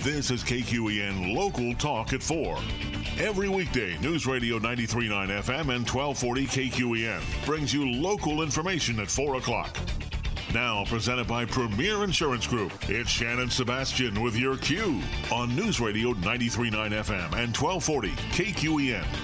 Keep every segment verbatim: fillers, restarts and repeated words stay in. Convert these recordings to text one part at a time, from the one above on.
This is K Q E N Local Talk at four. Every weekday, News Radio ninety-three point nine F M and twelve forty K Q E N brings you local information at four o'clock. Now presented by Premier Insurance Group, it's Shannon Sebastian with your Q on News Radio ninety-three point nine F M and twelve forty K Q E N.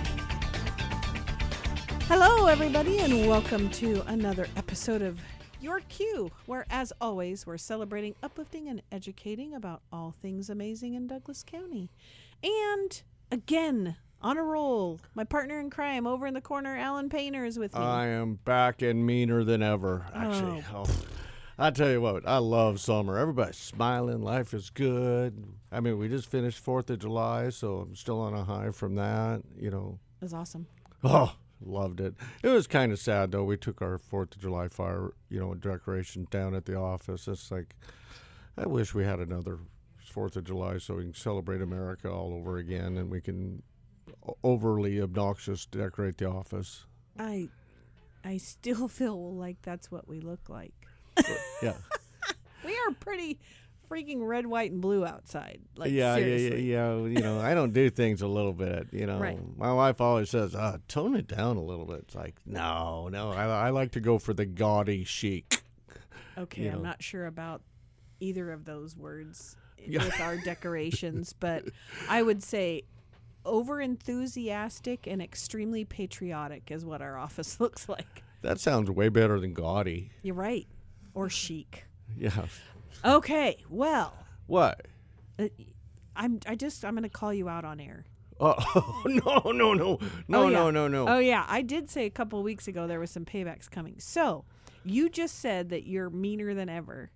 Hello, everybody, and welcome to another episode of Your Q, where, as always, we're celebrating, uplifting, and educating about all things amazing in Douglas County. And, again, on a roll, my partner in crime over in the corner, Alan Painter, is with me. I am back and meaner than ever, actually. Oh. Oh, I tell you what, I love summer. Everybody's smiling. Life is good. I mean, we just finished fourth of July, so I'm still on a high from that, you know. It was awesome. Oh. Loved it. It was kind of sad, though. We took our fourth of July fire, you know, decorations down at the office. It's like, I wish we had another fourth of July so we can celebrate America all over again and we can overly obnoxious decorate the office. I I still feel like that's what we look like. Yeah. We are pretty freaking red, white, and blue outside. Like, yeah, seriously. yeah, yeah, yeah. You know, I don't do things a little bit. You know, right. My wife always says, uh, "Tone it down a little bit." It's like, no, no. I, I like to go for the gaudy chic. Okay, you I'm know. not sure about either of those words Yeah. with our decorations, but I would say over enthusiastic and extremely patriotic is what our office looks like. That sounds way better than gaudy. You're right, or chic. Yeah. Okay, well, What? uh, I'm. I just. I'm going to call you out on air. Oh, no, no, no. No, oh, yeah. no, no, no. Oh, yeah. I did say a couple of weeks ago there was some paybacks coming. So, you just said that you're meaner than ever.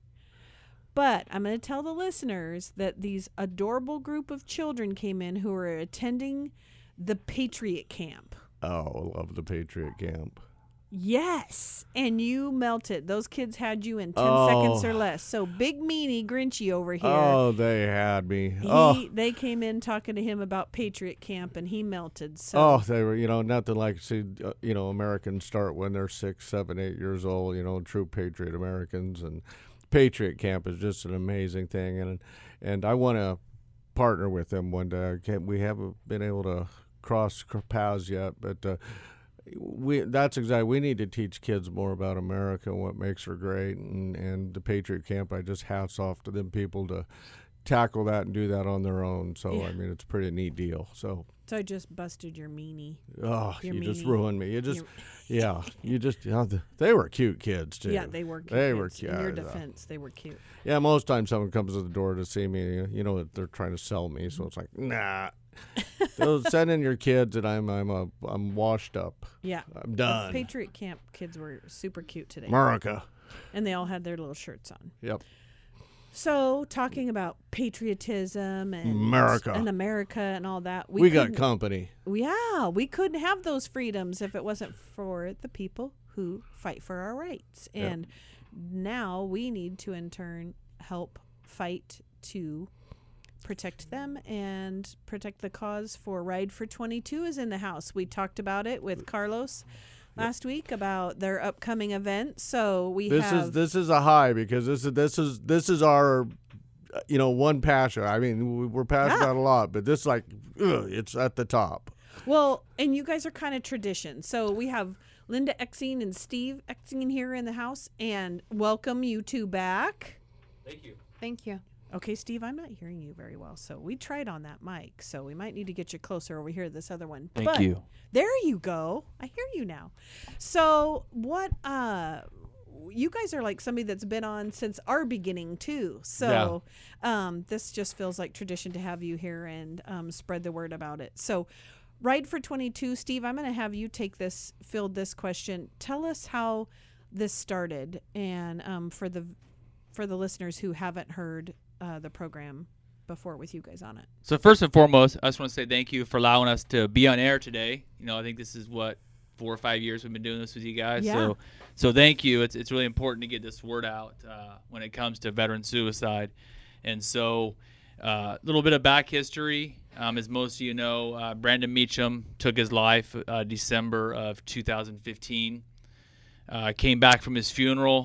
But I'm going to tell the listeners that these adorable group of children came in who are attending the Patriot Camp. Oh, I love the Patriot Camp. Yes. And you melted. Those kids had you in ten Oh. seconds or less. So, Big Meanie Grinchy over here. Oh, they had me. He, oh. They came in talking to him about Patriot Camp, and he melted. So. Oh, they were, you know, nothing like see, uh, you know, Americans start when they're six, seven, eight years old, you know, true patriot Americans. And Patriot Camp is just an amazing thing. And and I want to partner with them one day. I can't, we haven't been able to cross paths yet, but uh, we that's exactly, we need to teach kids more about America and what makes her great. And, and the Patriot Camp, I just hats off to them people to tackle that and do that on their own. So, Yeah. I mean, it's a pretty neat deal. So. So I just busted your meanie. Oh, Your you just meanie. ruined me. You just, Your- yeah, you just, you know, th- they were cute kids, too. Yeah, they were cute. They were kids. cute. In your uh, defense, they were cute. Yeah, most times someone comes to the door to see me, you know, they're trying to sell me. So it's like, nah. So send in your kids and I'm, I'm, a, I'm washed up. Yeah. I'm The done. Patriot Camp kids were super cute today. America. And they all had their little shirts on. Yep. So, talking about patriotism and America. and America and all that, We, got couldn't- company. Yeah, we couldn't have those freedoms if it wasn't for the people who fight for our rights. Yep. And now we need to, in turn, help fight to protect them and protect the cause for Ride for twenty-two is in the house. We talked about it with Carlos last week about their upcoming event. So we This have is this is a high because this is this is this is our, uh, you know, one passion. I mean, we- we're passionate Yeah. about a lot, but this like, ugh, it's at the top. Well, and you guys are kind of tradition. So we have Linda Exing and Steve Exing here in the house, and welcome you two back. Thank you. Thank you. Okay, Steve, I'm not hearing you very well, so we tried on that mic, so we might need to get you closer over here to this other one. Thank But you. there you go. I hear you now. So what, uh, you guys are like somebody that's been on since our beginning too. So um, this just feels like tradition to have you here and um, spread the word about it. So Ride for twenty-two, Steve, I'm going to have you take this, field this question. Tell us how this started, and um, for the for the listeners who haven't heard uh, the program before with you guys on it. So first and foremost, I just want to say thank you for allowing us to be on air today. You know, I think this is what four or five years we've been doing this with you guys. Yeah. So, so thank you. It's it's really important to get this word out uh, when it comes to veteran suicide. And so, a uh, little bit of back history. Um, as most of you know, uh, Brandon Meacham took his life uh, December of two thousand fifteen. Uh, came back from his funeral,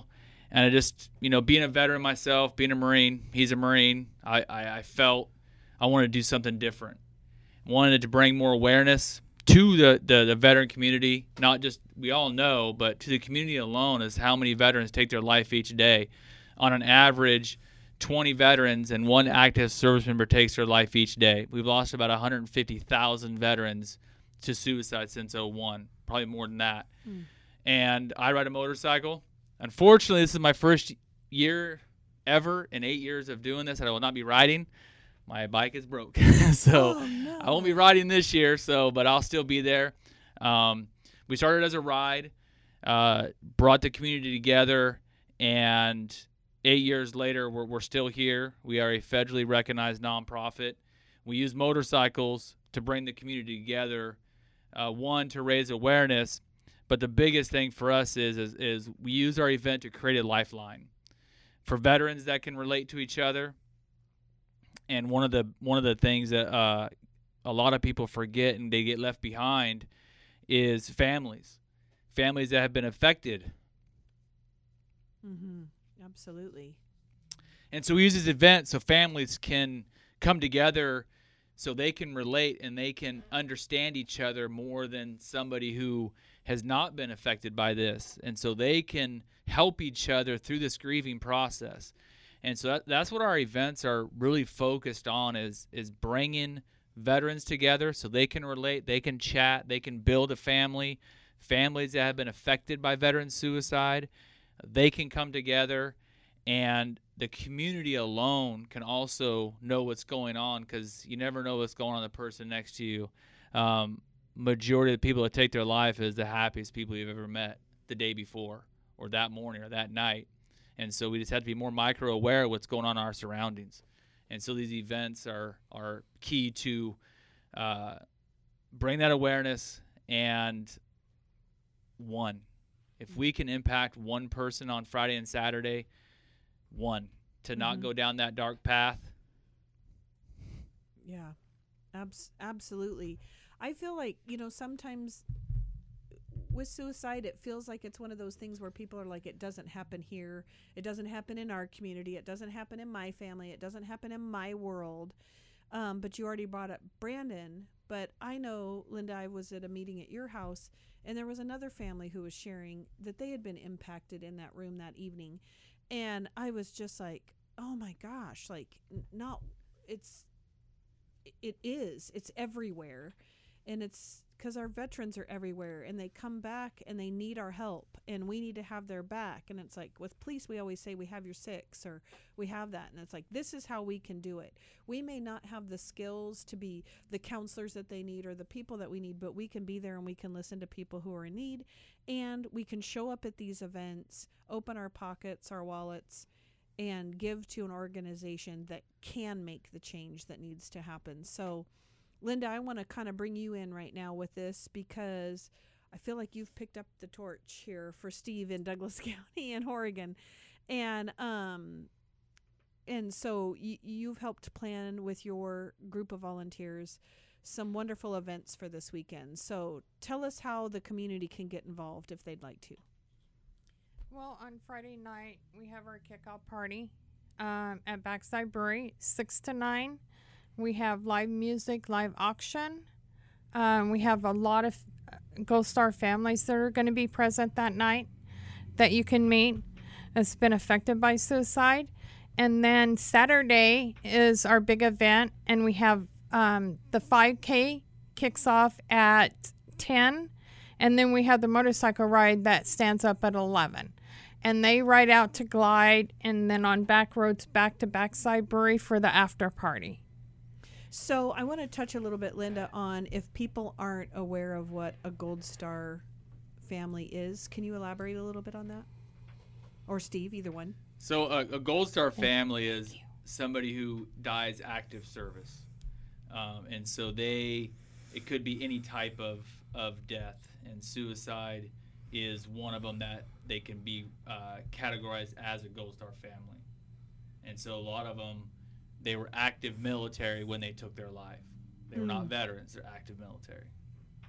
And I just, you know, being a veteran myself, being a Marine, he's a Marine, I, I, I felt I wanted to do something different. Wanted to bring more awareness to the, the, the veteran community, not just, we all know, but to the community alone is how many veterans take their life each day. On an average, twenty veterans and one active service member takes their life each day. We've lost about one hundred fifty thousand veterans to suicide since oh one, probably more than that. Mm. And I ride a motorcycle. Unfortunately, this is my first year ever in eight years of doing this, and I will not be riding. My bike is broke, so oh, no. I won't be riding this year. So, but I'll still be there. Um, we started as a ride, uh, brought the community together, and eight years later, we're we're still here. We are a federally recognized nonprofit. We use motorcycles to bring the community together. Uh, one, to raise awareness, but the biggest thing for us is, is is we use our event to create a lifeline for veterans that can relate to each other. And one of the one of the things that uh, a lot of people forget and they get left behind is families, families that have been affected. Mm-hmm. Absolutely. And so we use this event so families can come together, so they can relate and they can understand each other more than somebody who has not been affected by this. And so they can help each other through this grieving process. And so that, that's what our events are really focused on, is is bringing veterans together so they can relate, they can chat, they can build a family. Families that have been affected by veteran suicide, they can come together, and the community alone can also know what's going on, because you never know what's going on with the person next to you. Um, majority of the people that take their life is the happiest people you've ever met the day before or that morning or that night. And so we just have to be more micro aware of what's going on in our surroundings. And so these events are, are key to uh, bring that awareness. And one, if we can impact one person on Friday and Saturday, one, to mm-hmm. not go down that dark path. Yeah, abs- absolutely. I feel like, you know, sometimes with suicide, it feels like it's one of those things where people are like, it doesn't happen here. It doesn't happen in our community. It doesn't happen in my family. It doesn't happen in my world. Um, but you already brought up Brandon. But I know, Linda, I was at a meeting at your house, and there was another family who was sharing that they had been impacted in that room that evening. And I was just like, oh my gosh, like, not, it's, it is, it's everywhere. And it's because our veterans are everywhere, and they come back and they need our help, and we need to have their back. And it's like with police, we always say we have your six, or we have that. And it's like, this is how we can do it. We may not have the skills to be the counselors that they need or the people that we need, but we can be there and we can listen to people who are in need, and we can show up at these events, open our pockets, our wallets, and give to an organization that can make the change that needs to happen. So Linda, I want to kind of bring you in right now with this, because I feel like you've picked up the torch here for Steve in Douglas County in Oregon. And um, and so y- you've helped plan with your group of volunteers some wonderful events for this weekend. So tell us how the community can get involved if they'd like to. Well, on Friday night, we have our kickoff party um, at Backside Brewery, six to nine. We have live music, live auction. Um, we have a lot of Gold Star families that are going to be present that night that you can meet that's been affected by suicide. And then Saturday is our big event, and we have um, the five K kicks off at ten, and then we have the motorcycle ride that stands up at eleven. And they ride out to Glide, and then on back roads back to Backside Brewery for the after party. So I want to touch a little bit, Linda, on if people aren't aware of what a Gold Star family is. Can you elaborate a little bit on that? Or Steve, either one. So a, a Gold Star family is somebody who dies active service. Um, and so they, it could be any type of, of death, and suicide is one of them that they can be uh, categorized as a Gold Star family. And so a lot of them, they were active military when they took their life. They were mm. not veterans, they're active military.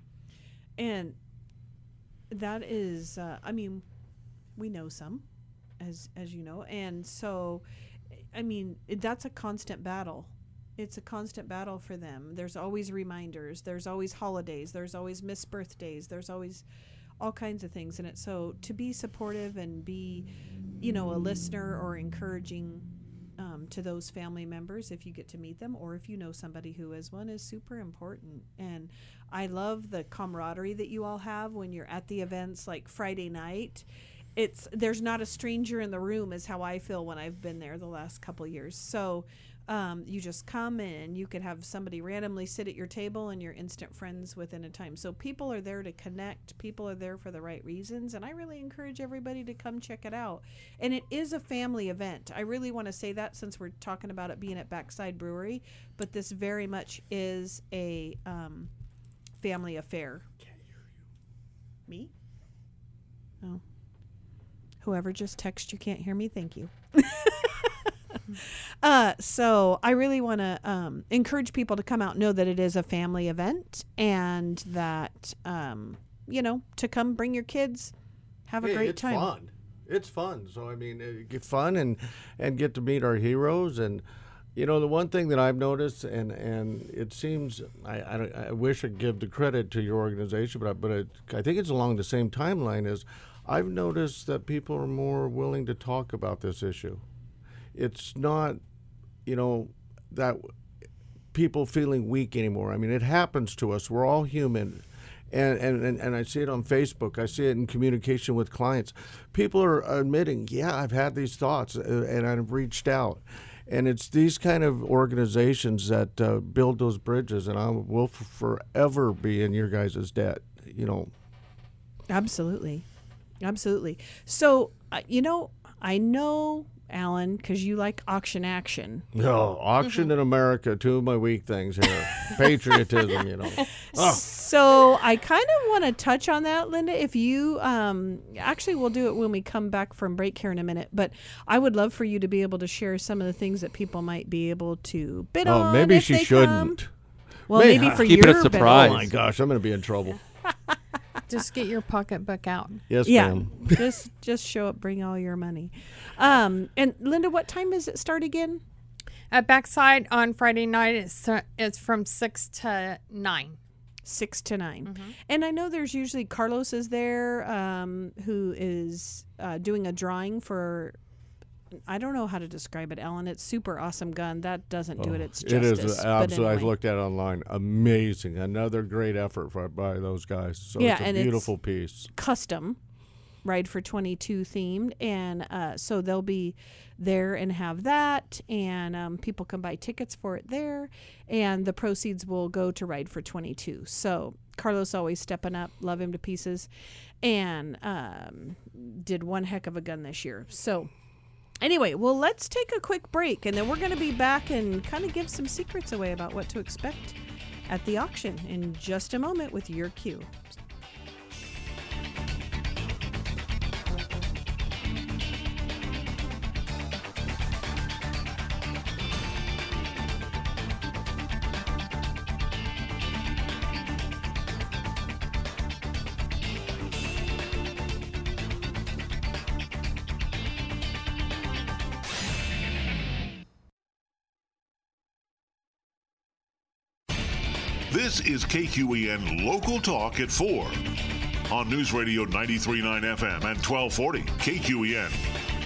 And that is, uh, I mean, we know some. as as you know. And so, I mean, it, that's a constant battle. It's a constant battle for them. There's always reminders. There's always holidays. There's always missed birthdays. There's always all kinds of things in it. So to be supportive and be, you know, a listener or encouraging um, to those family members, if you get to meet them or if you know somebody who is one, is super important. And I love the camaraderie that you all have when you're at the events, like Friday night. It's there's not a stranger in the room, is how I feel when I've been there the last couple years. So um, you just come and you could have somebody randomly sit at your table and you're instant friends within a time. So people are there to connect. People are there for the right reasons. And I really encourage everybody to come check it out. And it is a family event. I really want to say that since we're talking about it being at Backside Brewery. But this very much is a um, family affair. Can't hear you. Me? Oh. Whoever just texted you can't hear me, thank you. uh, so I really want to um, encourage people to come out and know that it is a family event and that, um, you know, to come bring your kids, have a Hey, great it's time. fun. It's fun. So, I mean, uh, get fun and, and get to meet our heroes. And, you know, the one thing that I've noticed, and, and it seems, I, I, don't- I wish I'd give the credit to your organization, but I, but it, I think it's along the same timeline as I've noticed that people are more willing to talk about this issue. It's not, you know, that people feeling weak anymore. I mean, it happens to us. We're all human. And, and, and, and I see it on Facebook. I see it in communication with clients. People are admitting, yeah, I've had these thoughts uh, and I've reached out. And it's these kind of organizations that uh, build those bridges. And I will f- forever be in your guys' debt, you know. Absolutely. Absolutely. So, uh, you know, I know, Alan, because you like auction action. No, auction Mm-hmm. in America, two of my weak things here. Patriotism, you know. Oh. So I kind of want to touch on that, Linda. If you, um, actually, we'll do it when we come back from break here in a minute. But I would love for you to be able to share some of the things that people might be able to bid Oh, on. maybe if she they shouldn't. Come. Well, May- maybe for Keep it your a bid. surprise. Oh, my gosh, I'm going to be in trouble. Just get your pocketbook out. Yes, Yeah, ma'am. just just show up, bring all your money. Um, and Linda, what time does it start again? At Backside on Friday night, it's, uh, it's from six to nine. Six to nine. And I know there's usually Carlos is there, um, who is uh, doing a drawing for, I don't know how to describe it, Ellen. It's super awesome gun. That doesn't do it. It's It justice. is but absolutely. I've anyway. looked at it online. Amazing. Another great effort for, by those guys. So Yeah, it's a and it's- beautiful piece. Custom, Ride for twenty-two themed, and uh, so they'll be there and have that, and um, people can buy tickets for it there, and the proceeds will go to Ride for twenty-two. So Carlos always stepping up, love him to pieces, and um, did one heck of a gun this year. So anyway, well, let's take a quick break, and then we're going to be back and kind of give some secrets away about what to expect at the auction in just a moment with your cue. This is K Q E N Local Talk at four on News Radio ninety-three point nine F M and twelve forty K Q E N.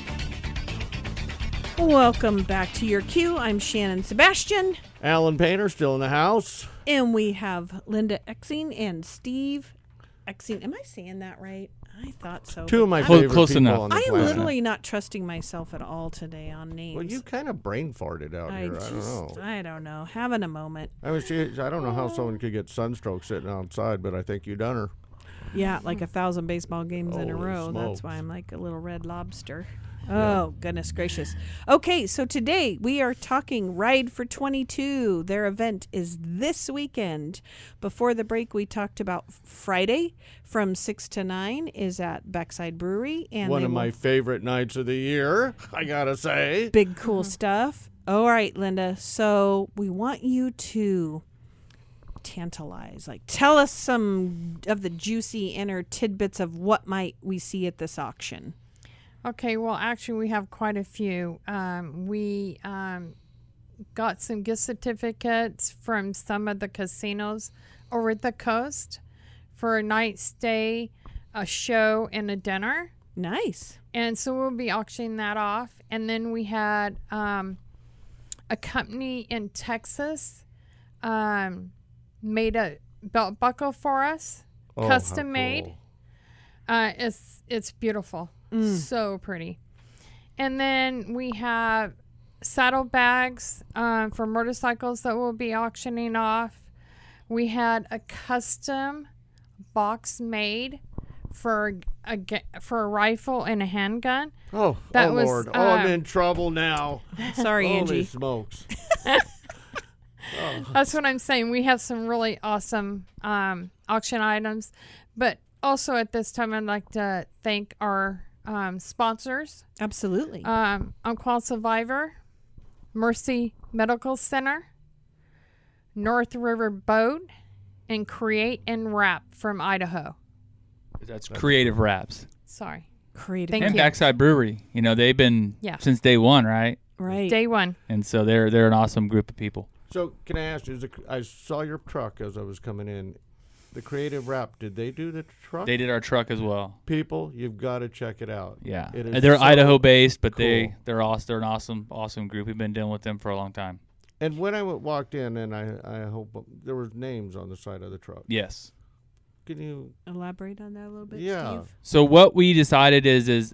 Welcome back to your queue. I'm Shannon Sebastian, Alan Painter still in the house. and we have Linda Exing and Steve Exing. Am I saying that right? I thought so. Two but of my I'm- Close- favorite close people enough. on the I am planet. literally not trusting myself at all today on names. Well, you kind of brain farted out I here. just, I don't know. I don't know. Having a moment. I was. I don't know how someone could get sunstroke sitting outside, but I think you done her. Yeah, like a thousand baseball games in a Holy row. That's smokes. why I'm like a little red lobster. Oh, goodness gracious. Okay, so today we are talking Ride for twenty-two. Their event is this weekend. Before the break, we talked about Friday from six to nine is at Backside Brewery. And One they of my will- favorite nights of the year, I gotta say. big, cool stuff. All right, Linda. So we want you to tantalize. Like, tell us some of the juicy inner tidbits of what might we see at this auction. Okay, well, actually, we have quite a few. Um, we um, got some gift certificates from some of the casinos over the coast for a night stay, a show, and a dinner. Nice. And so we'll be auctioning that off. And then we had um, a company in Texas um, made a belt buckle for us, Oh, how custom made. cool. Uh, it's it's beautiful, so pretty. And then we have saddlebags um, for motorcycles that we'll be auctioning off. We had a custom box made for a ga- for a rifle and a handgun. Oh, That oh was, Lord. Oh, I'm uh, in trouble now. Sorry, Holy Angie. smokes. That's what I'm saying. We have some really awesome um, auction items, but also at this time, I'd like to thank our um, sponsors: Absolutely. um, Unqual Survivor, Mercy Medical Center, North River Boat, and Create and Wrap from Idaho. That's Creative Wraps. Sorry, Creative. Thank And you. Backside Brewery. You know, they've been Yeah. since day one, right? Right. day one. And so they're they're an awesome group of people. So, can I ask you, is the, I saw your truck as I was coming in. The Creative Wrap, did they do the truck? They did our truck as well. People, you've got to check it out. Yeah, It And is they're so Idaho based, but cool. they they're awesome. They're an awesome awesome group. We've been dealing with them for a long time. And when I w- walked in, and I, I hope there was names on the side of the truck. Yes. Can you? Elaborate on that a little bit, Yeah. Steve? So what we decided is is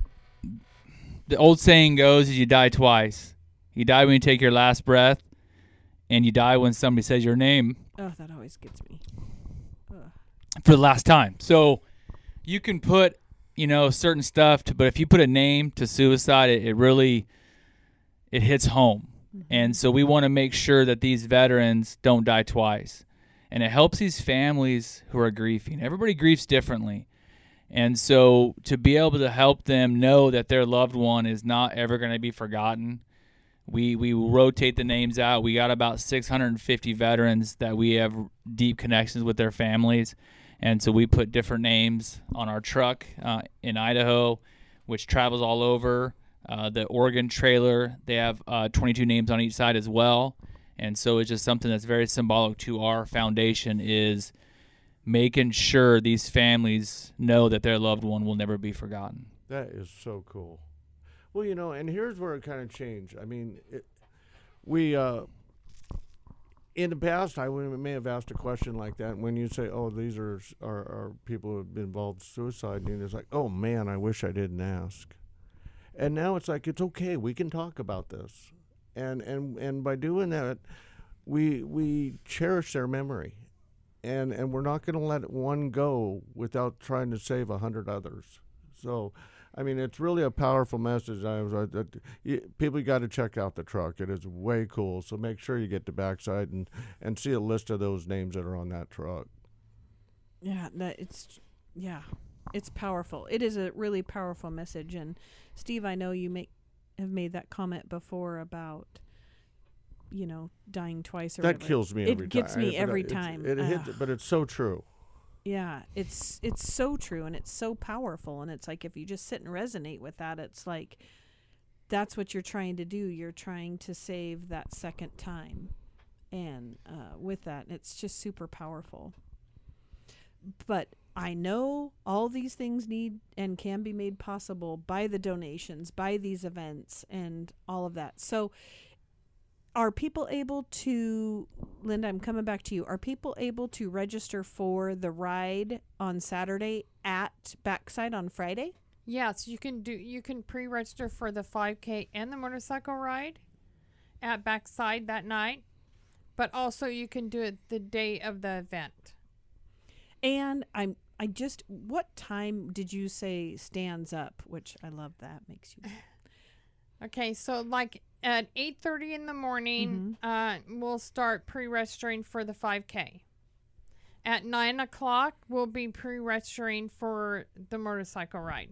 the old saying goes is you die twice. You die when you take your last breath, and you die when somebody says your name Oh, that always gets me. Ugh. for the last time. So you can put, you know, certain stuff to, but if you put a name to suicide, it, it really it hits home. And so we want to make sure that these veterans don't die twice. And it helps these families who are grieving. Everybody grieves differently. And so to be able to help them know that their loved one is not ever going to be forgotten, we we rotate the names out. We got about six hundred fifty veterans that we have deep connections with their families. And so we put different names on our truck uh, in Idaho, which travels all over. Uh, the Oregon trailer, they have uh, twenty-two names on each side as well. And so it's just something that's very symbolic to our foundation is making sure these families know that their loved one will never be forgotten. That is so cool. Well, you know, and here's where it kind of changed. I mean, it, we, uh, in the past, I would- may have asked a question like that. When you say, oh, these are, are, are people who have been involved in suicide, and it's like, oh, man, I wish I didn't ask. And now it's like, it's okay. We can talk about this. And, and, and by doing that, we, we cherish their memory. And, and we're not going to let one go without trying to save a hundred others. So, I mean, it's really a powerful message. I was uh, that you, people got to check out the truck. It is way cool. So make sure you get to Backside and, and see a list of those names that are on that truck. Yeah, that it's yeah, it's powerful. It is a really powerful message. And Steve, I know you make have made that comment before about, you know, dying twice or That whatever. kills me It every time. gets me But every it's- time. It, hit, Ugh. but it's so true. Yeah, it's it's so true, and it's so powerful, and it's like if you just sit and resonate with that, it's like that's what you're trying to do. You're trying to save that second time, and uh, with that, it's just super powerful. But I know all these things need and can be made possible by the donations, by these events, and all of that. So are people able to, Linda, I'm coming back to you. Are people able to register for the ride on Saturday at Backside on Friday? Yes, you can do. You can pre-register for the five K and the motorcycle ride at Backside that night, but also you can do it the day of the event. And I'm, I just, what time did you say stands up? Which I love that makes you. Okay, so like at eight thirty in the morning, uh, we'll start pre-registering for the five K. At nine o'clock, we'll be pre-registering for the motorcycle ride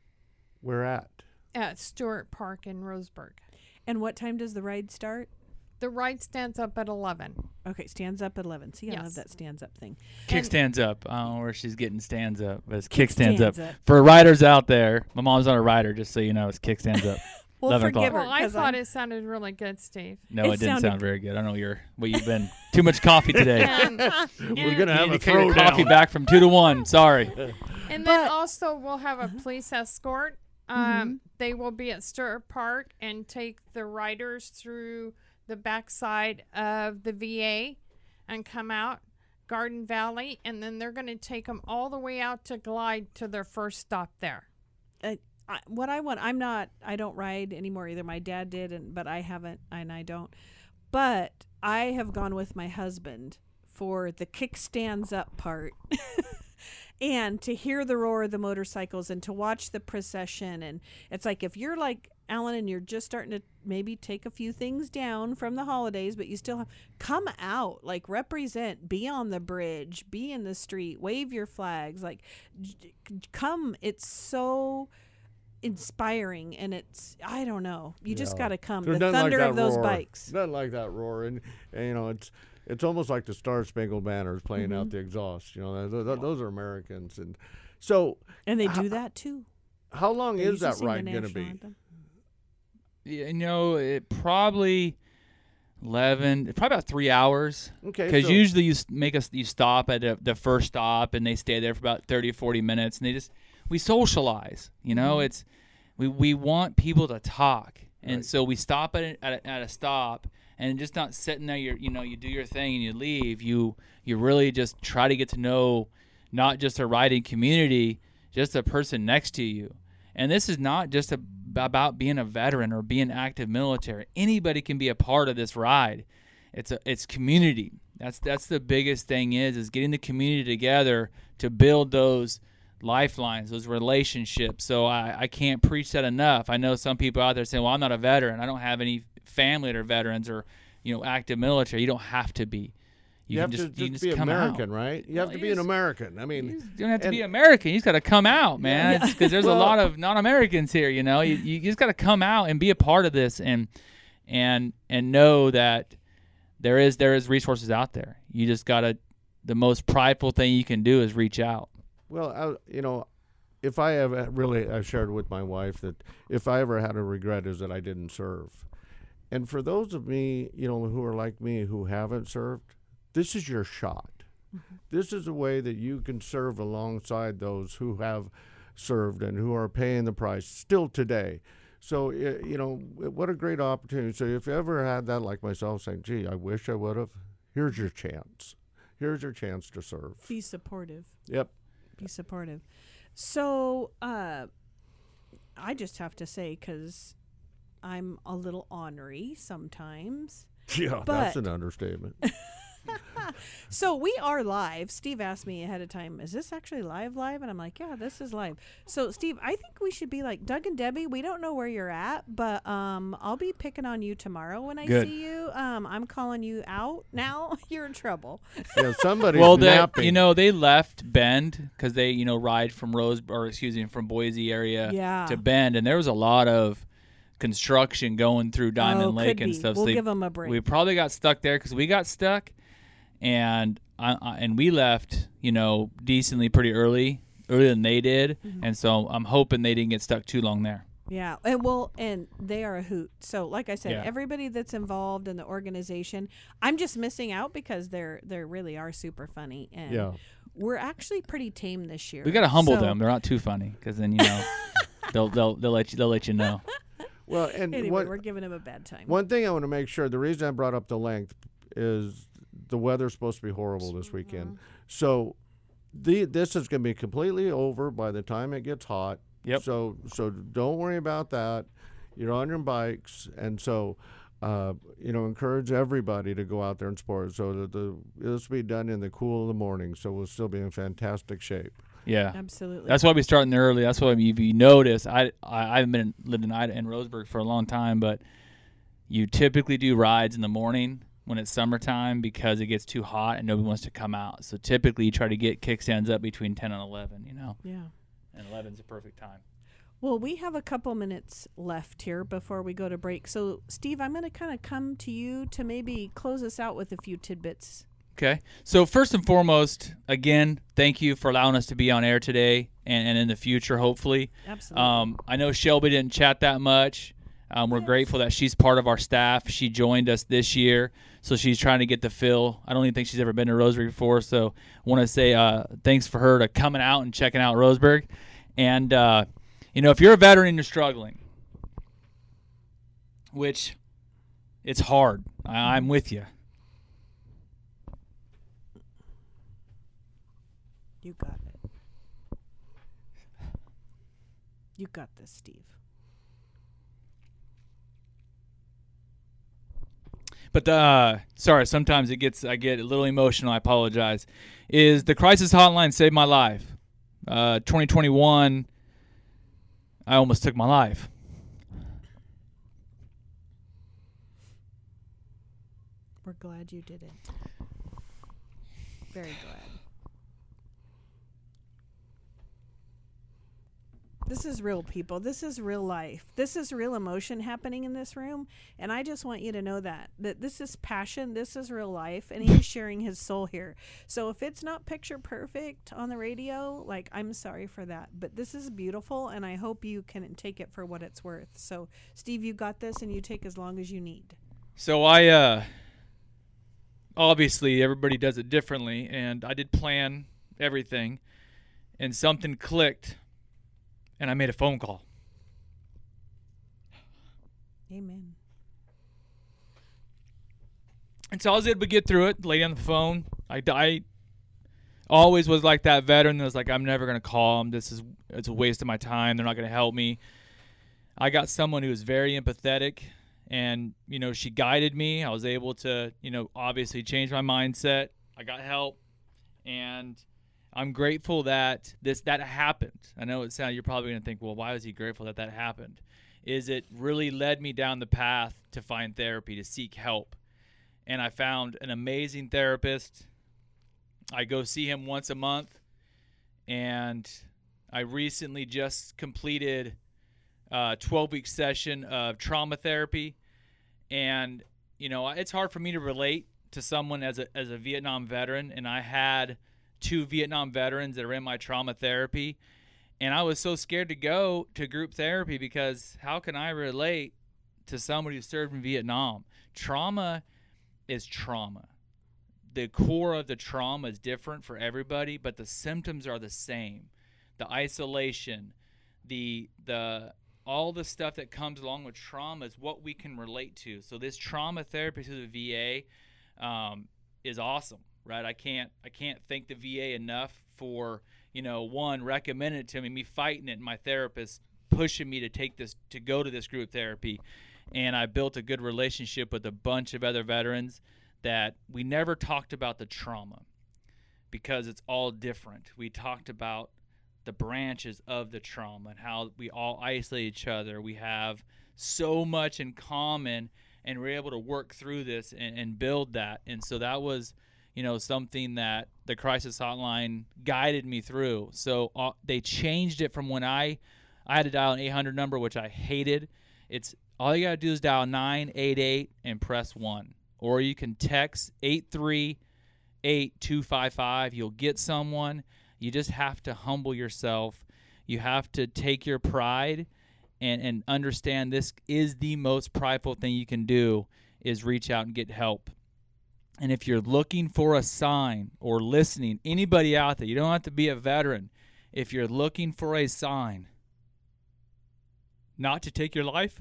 We're at. at Stewart Park in Roseburg. And what time does the ride start? The ride stands up at eleven. Okay, stands up at eleven. See, I Yes. love that stands up thing. Kick And- stands up. I don't know where she's getting stands up, but it's kick, Kick stands, stands up. up. For riders out there, my mom's not a rider, just so you know, it's kick stands up. Well, eleven forgive o'clock. her. Well, I 'cause thought I'm- it sounded really good, Steve. No, It it, didn't sounded- sound very good. I don't know your what you've been. Too much coffee today. And, We're and- gonna You have need a to carry your coffee throwdown. back from two to one. Sorry. And But- then also we'll have a police escort. Um, They will be at Stewart Park and take the riders through the backside of the V A and come out Garden Valley, and then they're going to take them all the way out to Glide to their first stop there. uh, I, what I want, I'm not, I don't ride anymore either. My dad did, and but I haven't, and I don't. But I have gone with my husband for the kick stands up part. And to hear the roar of the motorcycles and to watch the procession. And it's like, if you're like Alan and you're just starting to maybe take a few things down from the holidays, but you still have, come out, like represent, be on the bridge, be in the street, wave your flags, like j- come. It's so inspiring, and it's, I don't know, you just Yeah. got to come. There's The nothing like thunder that of those roar. bikes. Nothing like that roar, and, and you know it's it's almost like the Star Spangled Banner is playing out the exhaust. You know, th- th- those are Americans, and so And they do How- that too. how long They is usually that sing the ride going to national be? anthem. You know, it probably eleven, probably about three hours. Okay, Because so- usually you s- make us you stop at the, the first stop and they stay there for about thirty or forty minutes and they just we socialize. You know, it's we we want people to talk, and Right. so we stop at a, at a, at a stop and just not sitting there. You you know you do your thing and you leave. You you really just try to get to know not just a riding community, just a person next to you. And this is not just a, about being a veteran or being active military. Anybody can be a part of this ride. It's a it's community. That's that's the biggest thing is is getting the community together to build those lifelines, those relationships. So I, I can't preach that enough. I know some people out there saying, well, I'm not a veteran. I don't have any family that are veterans or, you know, active military. You don't have to be. You, You, have can to just, just, you can just be come American, out. right? You Well, have to you be an just- American. I You mean, just don't have to and- be American. You just got to come out, man. Yeah. Because there's Well- a lot of non-Americans here. You know, you, you just got to come out and be a part of this, and and and know that there is there is resources out there. You just got to. The most prideful thing you can do is reach out. well, I, you know, if I have really, I shared with my wife that if I ever had a regret is that I didn't serve. And for those of me, you know, who are like me who haven't served, this is your shot. This is a way that you can serve alongside those who have served and who are paying the price still today. So, y- you know, what a great opportunity. So if you ever had that like myself saying, gee, I wish I would have, here's your chance. Here's your chance to serve. Be supportive. Yep. Be supportive. So, uh, I just have to say, because I'm a little ornery sometimes. Yeah, that's But- an understatement. So we are live. Steve asked me ahead of time, is this actually live live? And I'm like, yeah, this is live. So Steve, I think we should be like Doug and Debbie. We don't know where you're at, but um, I'll be picking on you tomorrow when I Good. see you. Um, I'm calling you out now. You're in trouble. Yeah, somebody's Well, they, napping. you know, they left Bend because they, you know, ride from Rose or excuse me, from Boise area Yeah. to Bend, and there was a lot of construction going through Diamond Oh, Lake could and be. stuff. so We'll they- give them a break. We probably got stuck there because we got stuck, and I, I, and we left, you know, decently pretty early, earlier than they did, Mm-hmm. and so I'm hoping they didn't get stuck too long there. Yeah, and well, and they are a hoot. So, like I said, Yeah. everybody that's involved in the organization, I'm just missing out because they're they really are super funny, and Yeah. we're actually pretty tame this year. We got to humble So- them; they're not too funny, because then you know they'll they'll they'll let you they'll let you know. Well, and Anyway, what, we're giving him a bad time. one thing I want to make sure, the reason I brought up the length is the weather's supposed to be horrible this weekend. So the this is going to be completely over by the time it gets hot. Yep. So so don't worry about that. You're on your bikes, and so uh, you know, encourage everybody to go out there and support. So that the this will be done in the cool of the morning. So we'll still be in fantastic shape. Yeah. Absolutely. That's why we starting early. That's why if you notice, I I I've been lived in Ida and Roseburg for a long time, but you typically do rides in the morning when it's summertime because it gets too hot and nobody wants to come out. So typically you try to get kickstands up between ten and eleven. You know, yeah. and eleven's a perfect time. Well, we have a couple minutes left here before we go to break. So, Steve, I'm going to kind of come to you to maybe close us out with a few tidbits. Okay. So first and foremost, again, thank you for allowing us to be on air today and, and in the future, hopefully. Absolutely. Um, I know Shelby didn't chat that much. Um, we're Yes. grateful that she's part of our staff. She joined us this year, so she's trying to get the feel. I don't even think she's ever been to Roseburg before, so I want to say uh, thanks for her to coming out and checking out Roseburg. And, uh, you know, if you're a veteran and you're struggling, which it's hard, I, I'm with you. You got it. You got this, Steve. But the, uh, sorry, sometimes it gets I get a little emotional. I apologize. Is the crisis hotline saved my life? Uh, twenty twenty-one, I almost took my life. We're glad you did it. Very glad. This is real, people. This is real life. This is real emotion happening in this room. And I just want you to know that, that this is passion. This is real life. And he's sharing his soul here. So if it's not picture perfect on the radio, like, I'm sorry for that. But this is beautiful, and I hope you can take it for what it's worth. So, Steve, you got this, and you take as long as you need. So I, uh, obviously, everybody does it differently. And I did plan everything. And something clicked. And I made a phone call. Amen. And so I was able to get through it, lay on the phone. I, I always was like that veteran that was like, I'm never going to call them. This is it's a waste of my time. They're not going to help me. I got someone who was very empathetic, and, you know, she guided me. I was able to, you know, obviously change my mindset. I got help, and I'm grateful that this that happened. I know it sounds, you're probably going to think, well, why was he grateful that that happened? Is it really led me down the path to find therapy, to seek help. And I found an amazing therapist. I go see him once a month. And I recently just completed a twelve-week session of trauma therapy. And, you know, it's hard for me to relate to someone as a as a Vietnam veteran. And I had two Vietnam veterans that are in my trauma therapy, and I was so scared to go to group therapy because how can I relate to somebody who served in Vietnam? Trauma is trauma. The core of the trauma is different for everybody, but the symptoms are the same. The isolation, the the all the stuff that comes along with trauma is what we can relate to. So this trauma therapy through the V A um, is awesome. Right, I can't, I can't thank the V A enough for, you know, one, recommending it to me, me fighting it, and my therapist pushing me to take this, to go to this group therapy, and I built a good relationship with a bunch of other veterans that we never talked about the trauma because it's all different. We talked about the branches of the trauma and how we all isolate each other. We have so much in common, and we're able to work through this and, and build that, and so that was, you know, something that the crisis hotline guided me through. So uh, they changed it from when I, I had to dial an eight hundred number, which I hated. It's all you got to do is dial nine eight eight and press one. Or you can text eight three eight two five five. You'll get someone. You just have to humble yourself. You have to take your pride and, and understand this is the most prideful thing you can do is reach out and get help. And if you're looking for a sign or listening, anybody out there, you don't have to be a veteran. If you're looking for a sign not to take your life,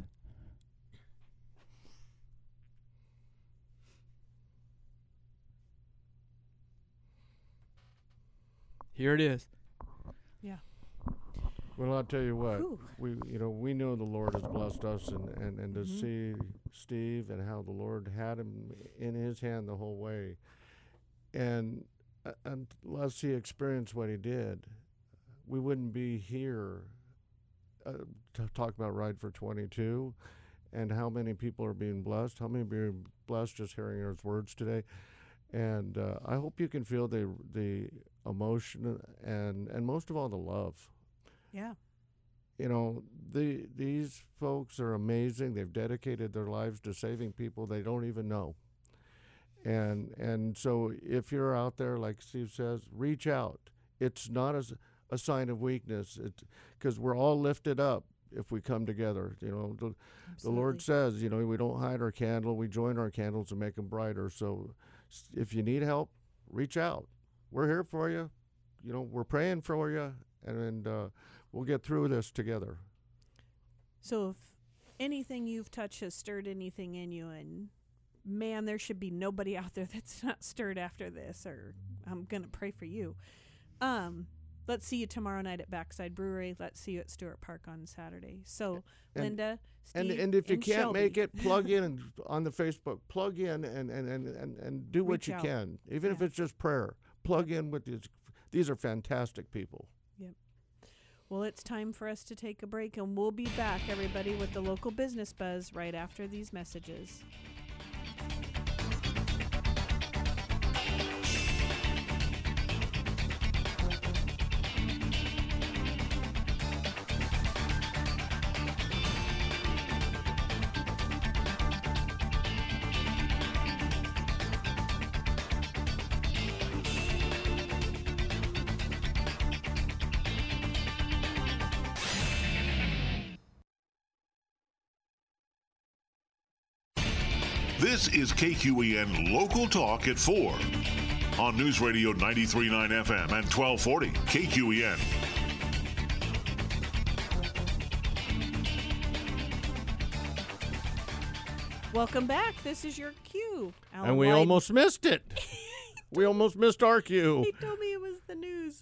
here it is. Yeah. Well, I'll tell you what, Whew. we you know we know the Lord has blessed us, and, and, and to Mhm. see Steve and how the Lord had him in His hand the whole way, and uh, unless he experienced what he did, we wouldn't be here uh, to talk about Ride for twenty-two, and how many people are being blessed, how many are being blessed just hearing His words today, and uh, I hope you can feel the the emotion and and most of all the love. Yeah. you know, the these folks are amazing. They've dedicated their lives to saving people they don't even know. And and so if you're out there, like Steve says, reach out. It's not a, a sign of weakness. It's because we're all lifted up if we come together. You know, the, the Lord says, you know, we don't hide our candle. We join our candles and make them brighter. So if you need help, reach out. We're here for you. You know, we're praying for you, and, and uh, we'll get through this together. So if anything you've touched has stirred anything in you, and man, there should be nobody out there that's not stirred after this, or I'm going to pray for you. Um, let's see you tomorrow night at Backside Brewery. Let's see you at Stewart Park on Saturday. So, and, Linda, Steve, and and if you and can't Shelby. make it, plug in and on the Facebook. Plug in and and, and, and, and do what Reach you out. can, even if Yeah. it's just prayer. Plug in with these. These are fantastic people. Yep. Well, it's time for us to take a break, and we'll be back, everybody, with the local business buzz right after these messages. This is K Q E N Local Talk at four on News Radio ninety-three point nine F M and twelve forty K Q E N. Welcome back. This is your cue, Alan And we White. almost missed it. we almost missed our cue. He told me it was the news.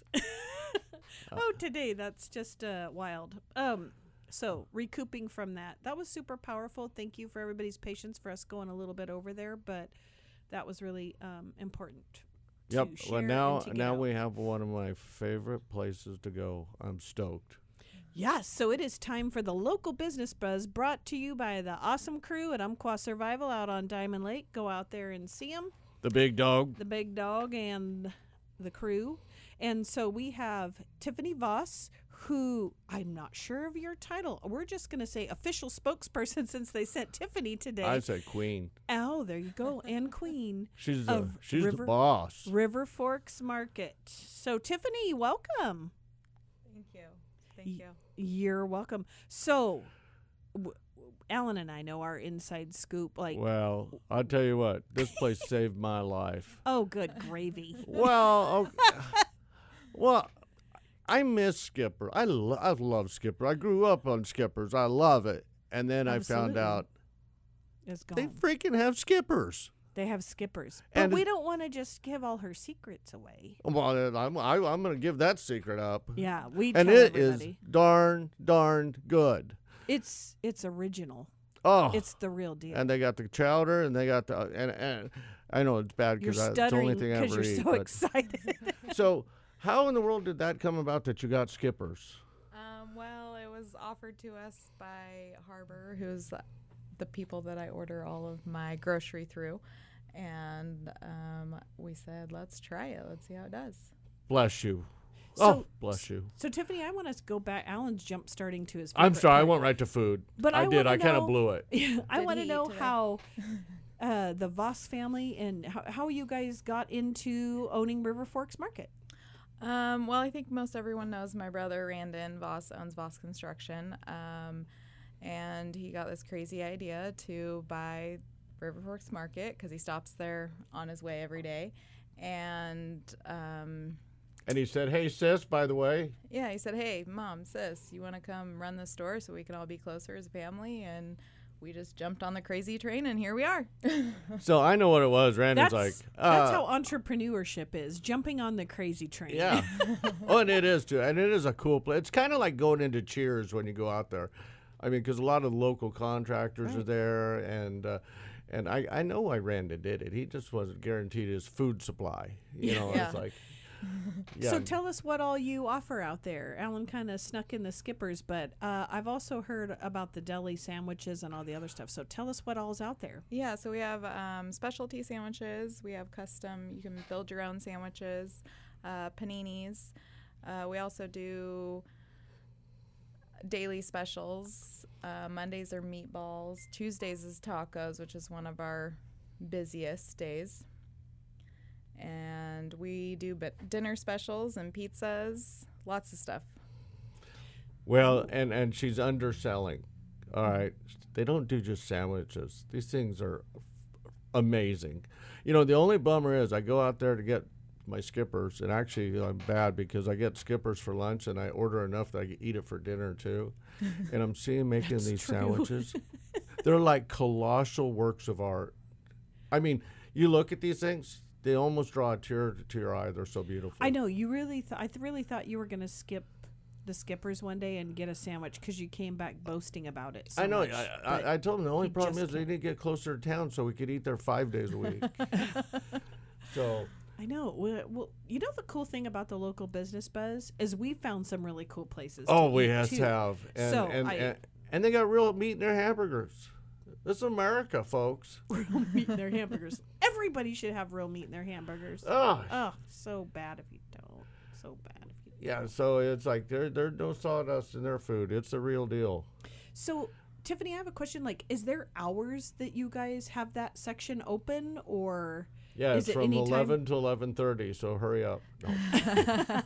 oh, today. That's just uh, wild. Um, so, recouping from that. That was super powerful. Thank you for everybody's patience for us going a little bit over there, but that was really um, important. to Yep. share Well, and now to get now out. we have one of my favorite places to go. I'm stoked. Yes, so it is time for the local business buzz, brought to you by the awesome crew at Umpqua Survival out on Diamond Lake. Go out there and see them, The big dog. the big dog and the crew. And so we have Tiffany Voss, who I'm not sure of your title. We're just going to say official spokesperson since they sent Tiffany today. I say queen. Oh, there you go, and queen She's the of she's River- the boss. River Forks Market. So Tiffany, welcome. Thank you. Thank Y- you. You're welcome. So, w- Alan and I know our inside scoop. Like, Well, I'll tell you what. This place saved my life. oh, good gravy. Well, okay. well, I miss Skipper. I lo- I love Skipper. I grew up on Skippers. I love it. And then I found Absolutely. out It's they gone. freaking have Skippers. They have skippers, but And we it- don't want to just give all her secrets away. Well, then I'm I, I'm going to give that secret up. Yeah, we And tell it is everybody. darn darn good. It's it's original. Oh, It's the real deal. and they got the chowder, and they got the and and I know it's bad you're because that's the only stuttering thing I because ever you're eat. so but- excited. so, how in the world did that come about that you got Skippers? Um, well, it was offered to us by Harbor, who's the people that I order all of my grocery through. And um, we said, let's try it. Let's see how it does. Bless you. So- oh, bless you. So Tiffany, I want us to go back. Alan's jump starting to his. I'm favorite sorry, I part. went right to food. But I, I did. wanna I kind of know- blew it. I Did want to he eat know today? how uh, the Voss family and how, how you guys got into owning River Forks Market. Um, well, I think most everyone knows my brother, Randon Voss, owns Voss Construction. Um, and he got this crazy idea to buy River Forks Market because he stops there on his way every day. And um, And he said, "Hey, sis, by the way, yeah, he said, hey, mom, sis, you want to come run the store so we can all be closer as a family? And we just jumped on the crazy train, and here we are. so I know what it was." Randon's That's like, that's uh, how entrepreneurship is, jumping on the crazy train. Yeah. Oh, and it is too, and it is a cool place. It's kind of like going into Cheers when you go out there. I mean, because a lot of the local contractors are Right. there, and uh, and I, I know why Randon did it. He just wasn't guaranteed his food supply. You know, Yeah. it's like, yeah. So tell us what all you offer out there. Alan kind of snuck in the skippers, but uh, I've also heard about the deli sandwiches and all the other stuff. So tell us what all's out there. Yeah, so we have um, specialty sandwiches. We have custom, you can build your own sandwiches, uh, paninis. Uh, we also do daily specials. Uh, Mondays are meatballs. Tuesdays is tacos, which is one of our busiest days. And we do bit dinner specials and pizzas, lots of stuff. Well, and, and she's underselling. All right. They don't do just sandwiches. These things are amazing. You know, the only bummer is I go out there to get my Skippers, and actually I'm bad because I get Skippers for lunch and I order enough that I can eat it for dinner too. And I'm seeing making these true. sandwiches. They're like colossal works of art. I mean, you look at these things, they almost draw a tear to your eye. They're so beautiful. I know you really. Th- I th- really thought you were gonna skip the Skippers one day and get a sandwich because you came back boasting about it. So I know. much, I, but I, I told them the only you problem just is they can't. need to get closer to town so we could eat there five days a week. So I know. Well, well, you know the cool thing about the local business buzz is we found some really cool places. oh, to we eat, has too. to have, and So and, I- and and they got real meat in their hamburgers. This is America, folks. real meat in their hamburgers. Everybody should have real meat in their hamburgers. Oh, Oh, so bad if you don't. So bad if you don't. yeah. So it's like there there's no sawdust in their food. It's the real deal. So, Tiffany, I have a question. Like, is there hours that you guys have that section open, or Yeah, is it's it from anytime? eleven to eleven thirty. So hurry up. No.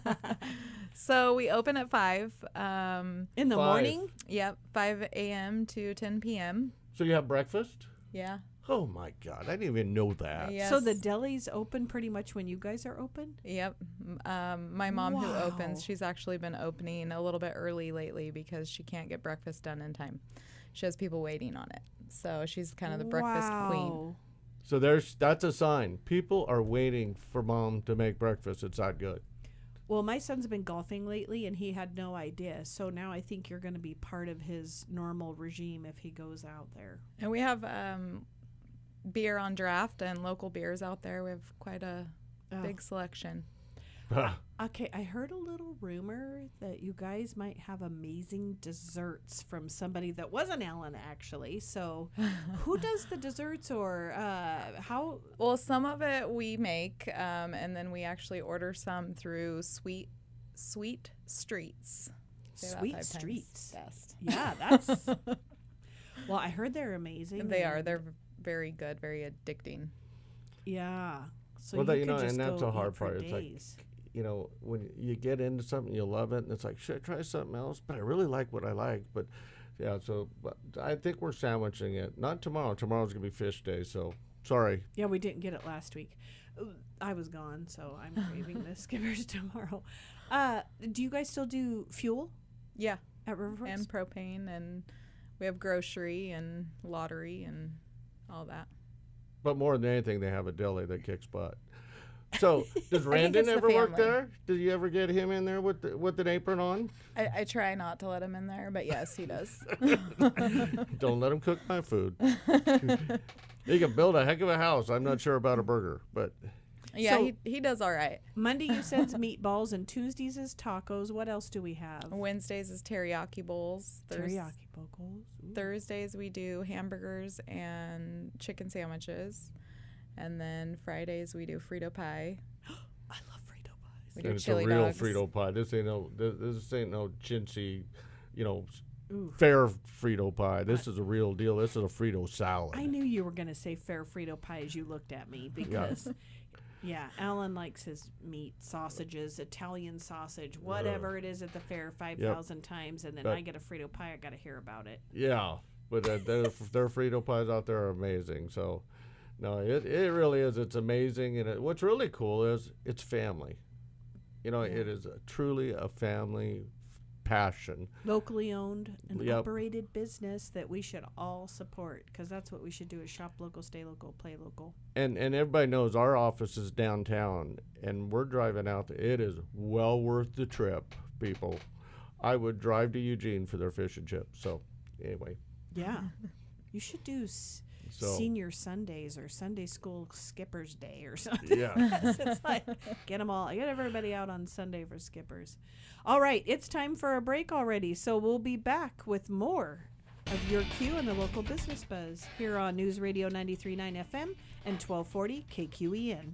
So we open at five. Um, in the Five. morning? yep, five a.m. to ten p.m. So you have breakfast? Yeah. Oh my God, I didn't even know that. Yes. So the deli's open pretty much when you guys are open? Yep. M- Um, my mom who Wow. opens, she's actually been opening a little bit early lately because she can't get breakfast done in time. She has people waiting on it. So she's kind of the breakfast queen. Wow. So there's that's a sign. People are waiting for mom to make breakfast. It's that good. Well, my son's been golfing lately, and he had no idea. So now I think you're going to be part of his normal regime if he goes out there. And we have um, beer on draft and local beers out there. We have quite a Oh. big selection. Okay, I heard a little rumor that you guys might have amazing desserts from somebody that wasn't Alan, actually. So, who does the desserts, or uh, how? Well, some of it we make, um, and then we actually order some through Sweet Sweet Streets. Say that Sweet five times Streets. fast. Yeah, that's. Well, I heard they're amazing. They are. and- They're v- very good, very addicting. Yeah. So Well, you, that- you could know, just and that's go a hard eat for part. It's like- days. You know, when you get into something, you love it, and it's like, should I try something else? But I really like what I like. But yeah, so but I think we're sandwiching it. Not tomorrow. Tomorrow's gonna be fish day. So sorry. Yeah, we didn't get it last week. Uh, I was gone, so I'm craving the Skippers tomorrow. Uh, do you guys still do fuel Yeah, at Riverforks? and propane, and we have grocery and lottery and all that. But more than anything, they have a deli that kicks butt. So does think Randon it's the ever work family. there? Did you ever get him in there with the, with an apron on? I, I try not to let him in there, but yes, he does. Don't let him cook my food. He can build a heck of a house. I'm not sure about a burger, but yeah, So- he, he does all right. Monday you said meatballs, and Tuesdays is tacos. What else do we have? Wednesdays is teriyaki bowls. Thurs- Teriyaki bowls. Ooh. Thursdays we do hamburgers and chicken sandwiches. And then Fridays we do Frito pie. I love Frito pies. We do and it's a chili real dogs. Frito pie. This ain't no this, this ain't no chintzy, you know, Ooh. fair Frito pie. This is a real deal. This is a Frito salad. I knew you were going to say fair Frito pie as you looked at me because, yeah, Alan likes his meat, sausages, Italian sausage, whatever it is at the fair five thousand times, and then But- I get a Frito pie, I got to hear about it. Yeah, but uh, their their Frito pies out there are amazing. So, no, it it really is. It's amazing, and it, what's really cool is it's family. You know, it is a, truly a family passion. Locally owned and Yep. operated business that we should all support because that's what we should do is shop local, stay local, play local. And and everybody knows our office is downtown, and we're driving out there. It is well worth the trip, people. I would drive to Eugene for their fish and chips. So, anyway, Yeah. You should do s- so senior Sundays or Sunday school skippers day or something. yeah. It's like, get them all, get everybody out on Sunday for skippers. All right, it's time for a break already, so we'll be back with more of your Q and the local business buzz here on News Radio ninety-three point nine F M and twelve forty K Q E N.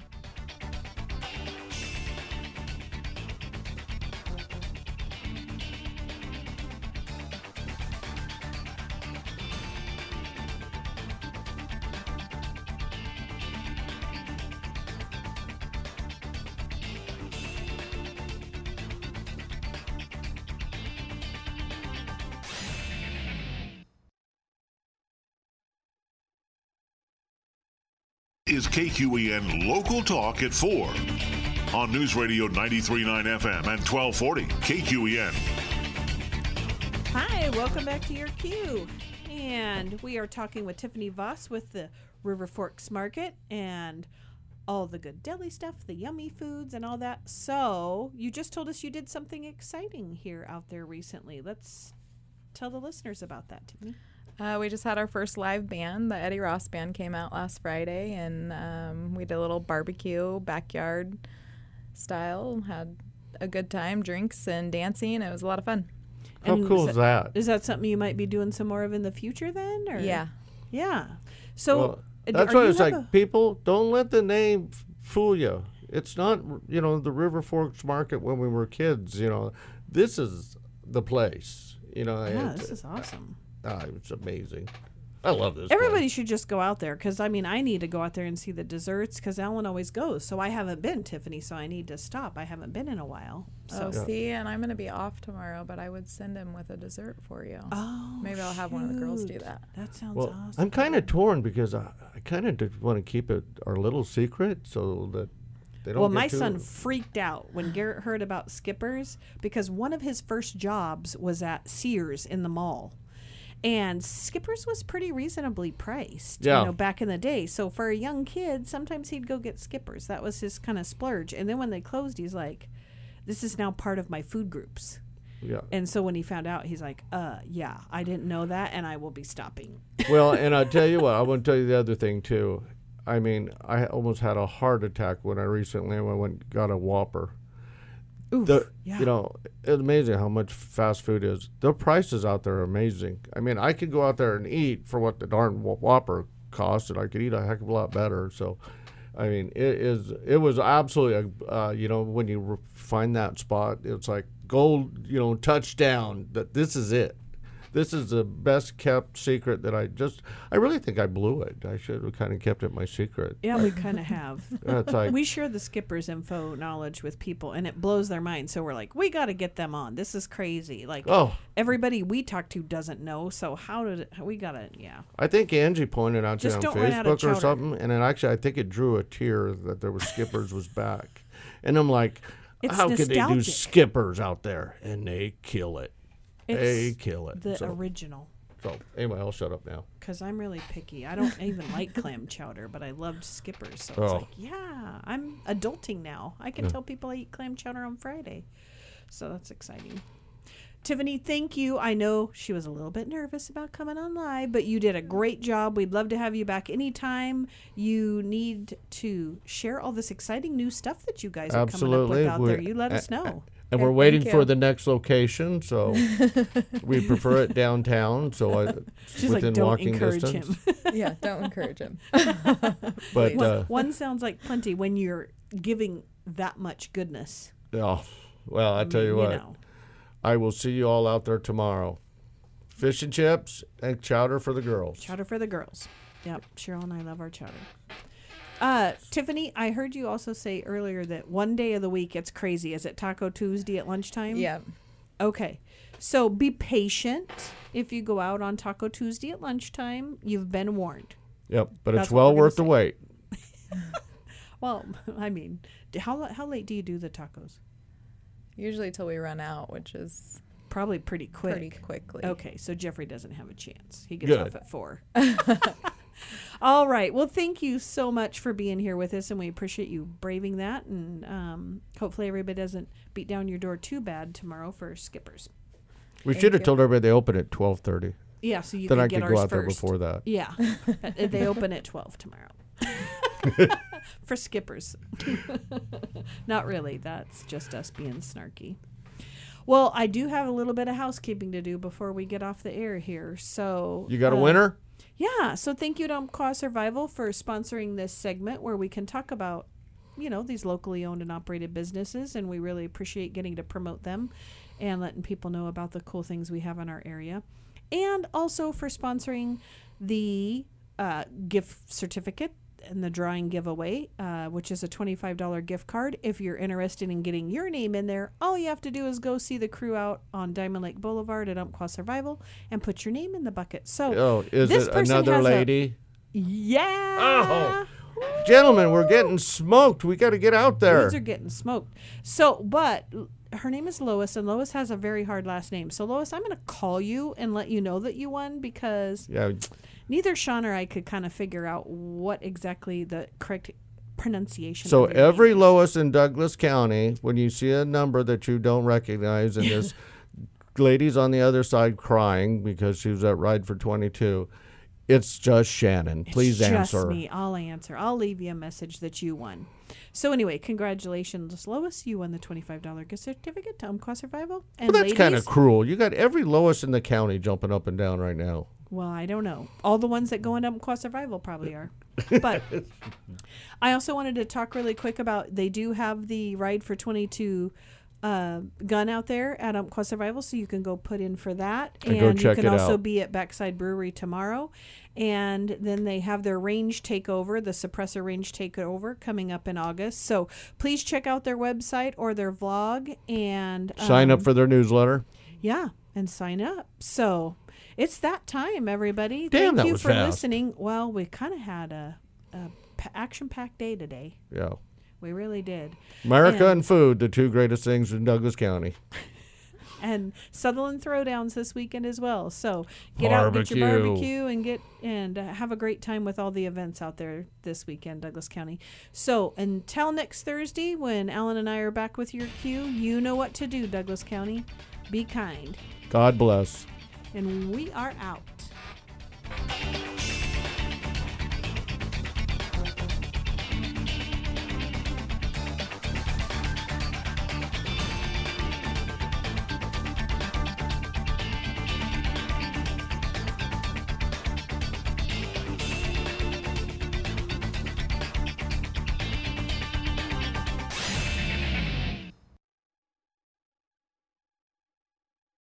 Is K Q E N Local Talk at four on News Radio ninety-three point nine F M and twelve forty K Q E N. Hi, welcome back to your Q. And we are talking with Tiffany Voss with the River Forks Market and all the good deli stuff, the yummy foods and all that. So you just told us you did something exciting here out there recently. Let's tell the listeners about that, Tiffany. Uh, we just had our first live band. The Eddie Ross Band came out last Friday, and um, we did a little barbecue, backyard style. Had a good time, drinks and dancing. It was a lot of fun. How And cool is is that? Is that something you might be doing some more of in the future then? Or? Yeah. Yeah. So Well, that's are why you it's have like, a- people, don't let the name f- fool you. It's not, you know, the River Forks Market when we were kids, you know. This is the place, you know. Yeah, it's, this is awesome. ah, it's amazing. I love this Everybody place. should just go out there because, I mean, I need to go out there and see the desserts because Ellen always goes. So I haven't been, Tiffany, so I need to stop. I haven't been in a while. So. Oh, see, and I'm going to be off tomorrow, but I would send him with a dessert for you. Oh, Maybe I'll have one of the girls do shoot. that. That sounds Well, awesome. I'm kind of torn because I, I kind of want to keep it our little secret so that they don't Well, get my too- son freaked out when Garrett heard about Skippers because one of his first jobs was at Sears in the mall. And Skippers was pretty reasonably priced, Yeah. you know, back in the day. So for a young kid, sometimes he'd go get Skippers. That was his kind of splurge. And then when they closed, he's like, this is now part of my food groups. Yeah. And so when he found out, he's like, uh, yeah, I didn't know that, and I will be stopping. Well, and I'll tell you what, I want to tell you the other thing, too. I mean, I almost had a heart attack when I recently went and got a Whopper. Oof, The, yeah. You know, it's amazing how much fast food is. The prices out there are amazing. I mean, I could go out there and eat for what the darn Wh- Whopper cost, and I could eat a heck of a lot better. So, I mean, it is. It was absolutely, a, uh, you know, when you re- find that spot, it's like gold, you know, touchdown. That this is it. This is the best kept secret that I just. I really think I blew it. I should have kind of kept it my secret. Yeah, we kind of have. It's like, We share the Skippers info knowledge with people, and it blows their mind. So we're like, we got to get them on. This is crazy. Like, oh, everybody we talk to doesn't know. So how did it, we got to, yeah. I think Angie pointed out to Just it on don't run out of Facebook or chowder. something, and then actually I think it drew a tear that there was Skippers was back, and I'm like, It's how could they do nostalgic. Skippers out there? And they kill it. they It's kill it. the so, original. so anyway, I'll shut up now. Because I'm really picky. I don't even like clam chowder, but I loved Skippers. So it's Oh. like, yeah, I'm adulting now. I can tell people I eat clam chowder on Friday. So that's exciting. Tiffany, thank you. I know she was a little bit nervous about coming on live, but you did a great job. We'd love to have you back anytime you need to share all this exciting new stuff that you guys are coming up with Absolutely. out We- there. You let a- us know. And Okay, we're waiting thank for you. the next location, so we prefer it downtown, so I, She's within like, don't walking encourage distance. him. Yeah, don't encourage him. But one, uh, one sounds like plenty when you're giving that much goodness. oh, well, I tell mean, you what, know. I will see you all out there tomorrow. Fish and chips and chowder for the girls. Chowder for the girls. Yep, Cheryl and I love our chowder. Uh, Tiffany, I heard you also say earlier that one day of the week it's crazy. Is it Taco Tuesday at lunchtime? Yeah. Okay. So be patient if you go out on Taco Tuesday at lunchtime. You've been warned. Yep, but That's it's what well we're gonna worth the say. wait. Well, I mean, d- how how late do you do the tacos? Usually till we run out, which is Probably pretty quick. pretty quickly. Okay, so Jeffrey doesn't have a chance. He gets Good. off at four. All right. Well, thank you so much for being here with us, and we appreciate you braving that. And um, hopefully everybody doesn't beat down your door too bad tomorrow for Skippers. We Thank should have you. told everybody they open at twelve thirty. Yeah, so you Then can I get could go ours out there first. before that. Yeah, Uh, they open at twelve tomorrow for Skippers. Not really. That's just us being snarky. Well, I do have a little bit of housekeeping to do before we get off the air here. So You got a uh, winner? Yeah. So thank you to Umpqua Survival for sponsoring this segment where we can talk about, you know, these locally owned and operated businesses, and we really appreciate getting to promote them and letting people know about the cool things we have in our area. And also for sponsoring the uh, gift certificate and the drawing giveaway, uh, which is a twenty-five dollars gift card. If you're interested in getting your name in there, all you have to do is go see the crew out on Diamond Lake Boulevard at Umpqua Survival and put your name in the bucket. So Oh, is this it person another has a- lady? yeah. Oh, Gentlemen, we're getting smoked. We got to get out there. Weeds are getting smoked. So, but her name is Lois, and Lois has a very hard last name. So, Lois, I'm going to call you and let you know that you won because Yeah. neither Sean or I could kind of figure out what exactly the correct pronunciation. So of your every name is. Lois in Douglas County, when you see a number that you don't recognize, and this lady's on the other side crying because she was at Ride for twenty-two, it's just Shannon. Please it's answer. Just me. I'll answer. I'll leave you a message that you won. So anyway, congratulations, Lois. You won the twenty-five dollars gift certificate to Umpqua Survival. And Well, that's kind of ladies- cruel. You got every Lois in the county jumping up and down right now. Well, I don't know. All the ones that go into Umpqua Survival probably are. But I also wanted to talk really quick about they do have the Ride for twenty-two uh, gun out there at Umpqua Survival, so you can go put in for that. And go check you can it also out. be at Backside Brewery tomorrow. And then they have their range takeover, the suppressor range takeover coming up in August. So please check out their website or their vlog and Sign up um, for their newsletter. yeah, and sign up. So it's that time, everybody. Damn, Thank that you was for fast. listening. Well, we kind of had a, a pa- action-packed day today. Yeah. We really did. America And- and food, the two greatest things in Douglas County. And Sutherland Throwdowns this weekend as well. So get out, get your Barbecue. barbecue, and get and uh, have a great time with all the events out there this weekend, Douglas County. So until next Thursday, when Alan and I are back with your Q, you know what to do, Douglas County. Be kind, God bless. and we are out.